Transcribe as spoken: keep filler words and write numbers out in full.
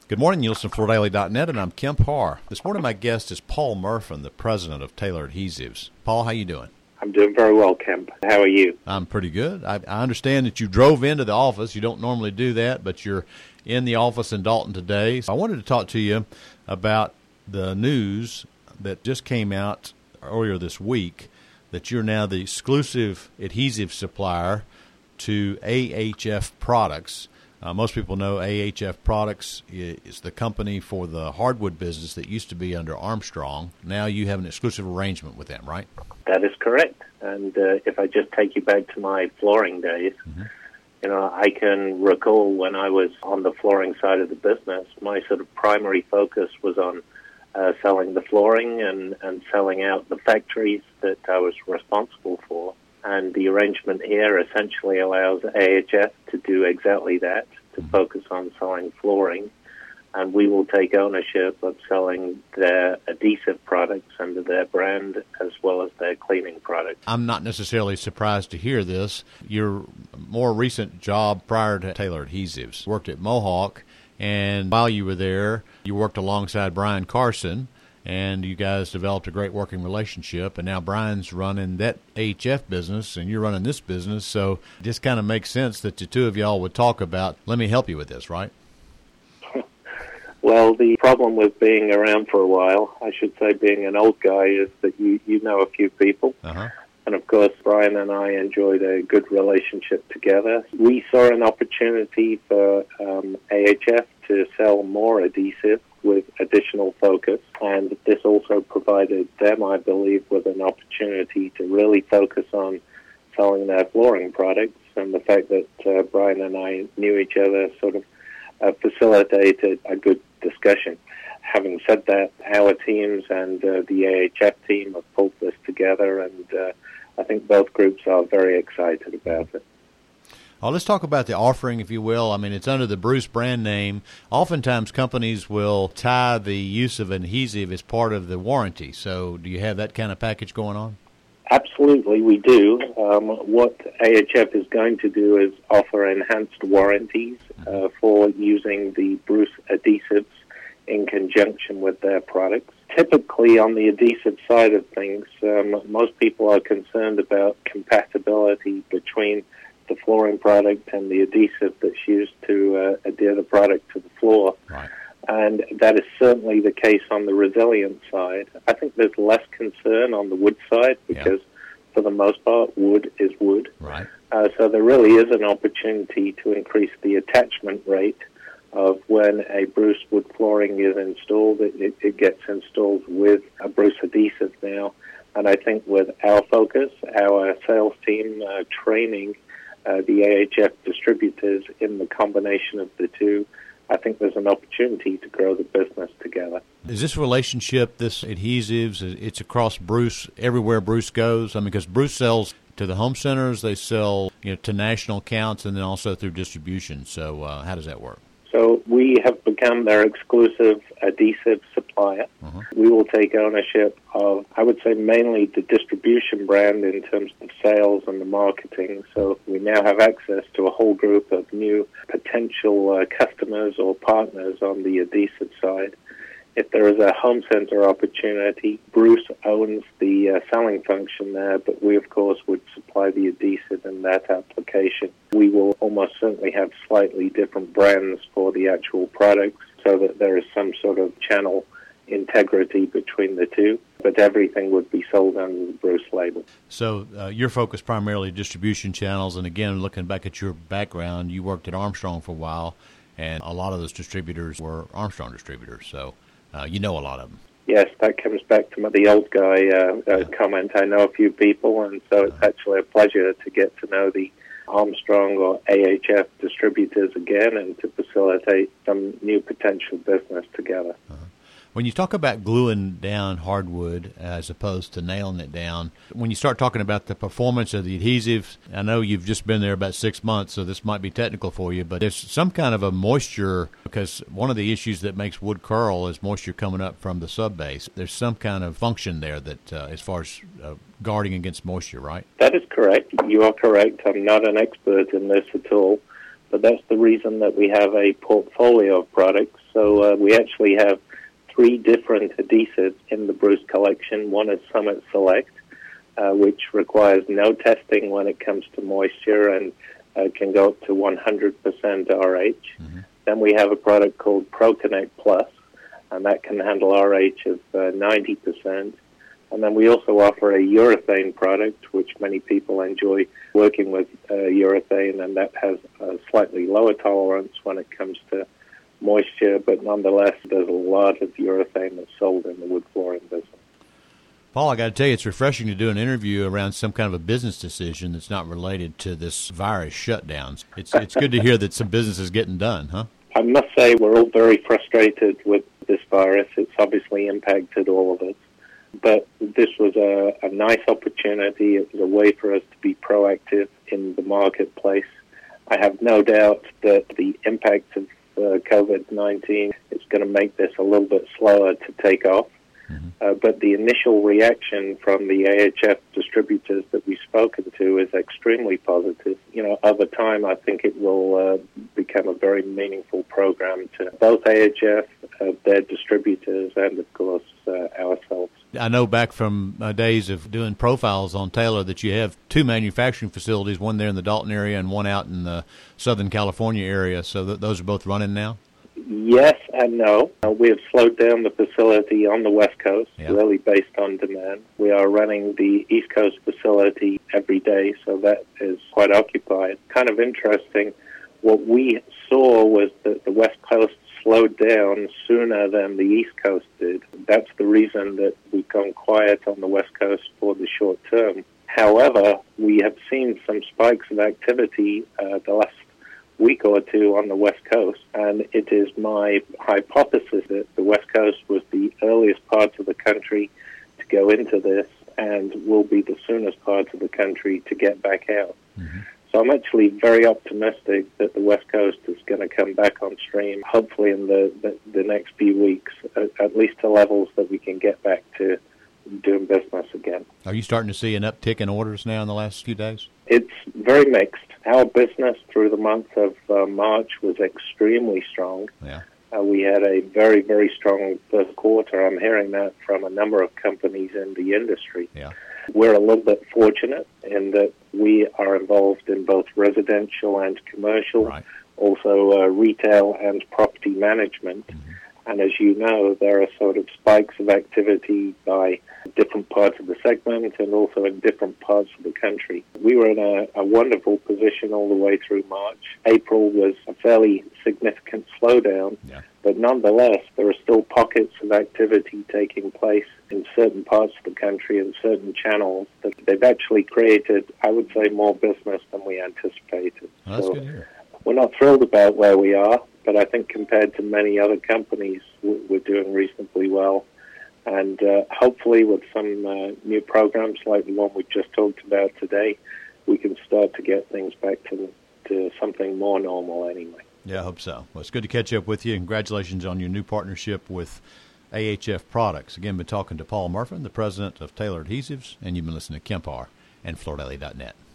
Good morning, you listen to Florida Daily dot net, and I'm Kemp Harr. This morning my guest is Paul Murphin, the president of Taylor Adhesives. Paul, how you doing? I'm doing very well, Kemp. How are you? I'm pretty good. I, I understand that you drove into the office. You don't normally do that, but you're in the office in Dalton today. So I wanted to talk to you about the news that just came out earlier this week that you're now the exclusive adhesive supplier to A H F Products. Uh, most people know A H F Products is the company for the hardwood business that used to be under Armstrong. Now you have an exclusive arrangement with them, right? That is correct. And uh, if I just take you back to my flooring days, mm-hmm. you know, I can recall when I was on the flooring side of the business, my sort of primary focus was on uh, selling the flooring and, and selling out the factories that I was responsible for. And the arrangement here essentially allows A H F to do exactly that, to focus on selling flooring. And we will take ownership of selling their adhesive products under their brand as well as their cleaning products. I'm not necessarily surprised to hear this. Your more recent job prior to Taylor Adhesives worked at Mohawk, and while you were there, you worked alongside Brian Carson, and you guys developed a great working relationship, and now Brian's running that A H F business, and you're running this business, so it just kind of makes sense that the two of y'all would talk about, let me help you with this, right? Well, the problem with being around for a while, I should say being an old guy, is that you, you know a few people. Uh-huh. And, of course, Brian and I enjoyed a good relationship together. We saw an opportunity for um, A H F to sell more adhesive with additional focus, and this also provided them, I believe, with an opportunity to really focus on selling their flooring products, and the fact that uh, Brian and I knew each other sort of uh, facilitated a good discussion. Having said that, our teams and uh, the A H F team have pulled this together, and uh, I think both groups are very excited about it. Well, let's talk about the offering, if you will. I mean, it's under the Bruce brand name. Oftentimes, companies will tie the use of an adhesive as part of the warranty. So do you have that kind of package going on? Absolutely, we do. Um, what A H F is going to do is offer enhanced warranties uh, for using the Bruce adhesives in conjunction with their products. Typically, on the adhesive side of things, um, most people are concerned about compatibility between the flooring product and the adhesive that's used to uh, adhere the product to the floor. Right. And that is certainly the case on the resilient side. I think there's less concern on the wood side because, yeah. for the most part, wood is wood. Right. Uh, so there really is an opportunity to increase the attachment rate of when a Bruce wood flooring is installed. It, it, it gets installed with a Bruce adhesive now. And I think with our focus, our sales team uh, training uh, the A H F distributors in the combination of the two, I think there's an opportunity to grow the business together. Is this relationship, this adhesives, it's across Bruce, everywhere Bruce goes? I mean, because Bruce sells to the home centers, they sell, you know, to national accounts, and then also through distribution. So uh, how does that work? So we have become their exclusive adhesive supplier. Uh-huh. We will take ownership of, I would say, mainly the distribution brand in terms of sales and the marketing. So we now have access to a whole group of new potential uh, customers or partners on the adhesive side. If there is a home center opportunity, Bruce owns the uh, selling function there, but we, of course, would supply the adhesive in that application. We will almost certainly have slightly different brands for the actual products so that there is some sort of channel integrity between the two, but everything would be sold under the Bruce label. So uh, your focus primarily distribution channels, and again, looking back at your background, you worked at Armstrong for a while, and a lot of those distributors were Armstrong distributors, so Uh, you know a lot of them. Yes, that comes back to the old guy uh, uh, comment. I know a few people, and so it's actually a pleasure to get to know the Armstrong or A H F distributors again and to facilitate some new potential business together. Uh-huh. When you talk about gluing down hardwood as opposed to nailing it down, when you start talking about the performance of the adhesives, I know you've just been there about six months, so this might be technical for you, but there's some kind of a moisture, because one of the issues that makes wood curl is moisture coming up from the subbase. There's some kind of function there that, uh, as far as uh, guarding against moisture, right? That is correct. You are correct. I'm not an expert in this at all, but that's the reason that we have a portfolio of products So uh, we actually have three different adhesives in the Bruce collection. One is Summit Select, uh, which requires no testing when it comes to moisture and uh, can go up to one hundred percent R H. Mm-hmm. Then we have a product called ProConnect Plus, and that can handle R H of uh, ninety percent. And then we also offer a urethane product, which many people enjoy working with uh, urethane, and that has a slightly lower tolerance when it comes to moisture, but nonetheless, there's a lot of urethane that's sold in the wood flooring business. Paul, I got to tell you, it's refreshing to do an interview around some kind of a business decision that's not related to this virus shutdowns. It's it's good to hear that some business is getting done, huh? I must say we're all very frustrated with this virus. It's obviously impacted all of us. But this was a, a nice opportunity. It was a way for us to be proactive in the marketplace. I have no doubt that the impact of uh, COVID nineteen is going to make this a little bit slower to take off. Mm-hmm. Uh, but the initial reaction from the A H F distributors that we've spoken to is extremely positive. You know, over time, I think it will uh, become a very meaningful program to both A H F, uh, their distributors, and, of course, uh, ourselves. I know back from uh, days of doing profiles on Taylor that you have two manufacturing facilities, one there in the Dalton area and one out in the Southern California area. So th- those are both running now? Yes and no. Uh, we have slowed down the facility on the West Coast, yep. really based on demand. We are running the East Coast facility every day, so that is quite occupied. Kind of interesting. What we saw was that the West Coast slowed down sooner than the East Coast did. That's the reason that we've gone quiet on the West Coast for the short term. However, we have seen some spikes of activity uh, the last week or two on the West Coast, and it is my hypothesis that the West Coast was the earliest part of the country to go into this and will be the soonest part of the country to get back out. Mm-hmm. So I'm actually very optimistic that the West Coast is going to come back on stream, hopefully in the, the, the next few weeks, at, at least to levels that we can get back to doing business again. Are you starting to see an uptick in orders now in the last few days? It's very mixed. Our business through the month of uh, March was extremely strong. Yeah. Uh, we had a very, very strong first quarter. I'm hearing that from a number of companies in the industry. Yeah. We're a little bit fortunate in that we are involved in both residential and commercial, right. also uh, retail and property management. Mm-hmm. And as you know, there are sort of spikes of activity by different parts of the segment and also in different parts of the country. We were in a, a wonderful position all the way through March. April was a fairly significant slowdown, yeah. but nonetheless, there are still pockets of activity taking place in certain parts of the country and certain channels that they've actually created, I would say, more business than we anticipated. Well, that's so good to hear. We're not thrilled about where we are, but I think compared to many other companies, we're doing reasonably well. And uh, hopefully with some uh, new programs like the one we just talked about today, we can start to get things back to, to something more normal anyway. Yeah, I hope so. Well, it's good to catch up with you. Congratulations on your new partnership with A H F Products. Again, been talking to Paul Murphin, the president of Taylor Adhesives, and you've been listening to Kemp Harr and Flor Daly dot net.